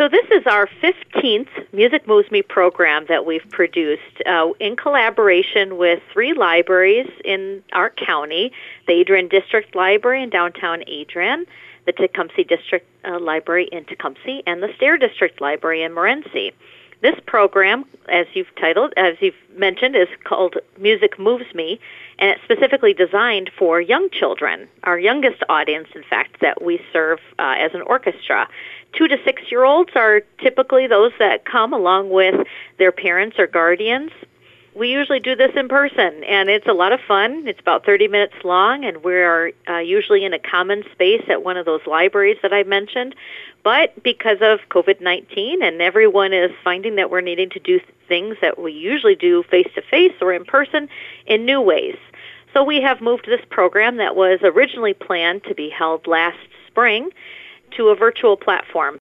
So this is our 15th Music Moves Me program that we've produced in collaboration with 3 libraries in our county, the Adrian District Library in downtown Adrian, the Tecumseh District Library in Tecumseh, and the Stair District Library in Morenci. This program, as you've mentioned, is called Music Moves Me, and it's specifically designed for young children, our youngest audience, in fact, that we serve as an orchestra. 2 to 6-year-olds are typically those that come along with their parents or guardians. We usually do this in person, and it's a lot of fun. It's about 30 minutes long, and we're usually in a common space at one of those libraries that I mentioned. But because of COVID-19 and everyone is finding that we're needing to do things that we usually do face-to-face or in person in new ways. So we have moved this program that was originally planned to be held last spring to a virtual platform.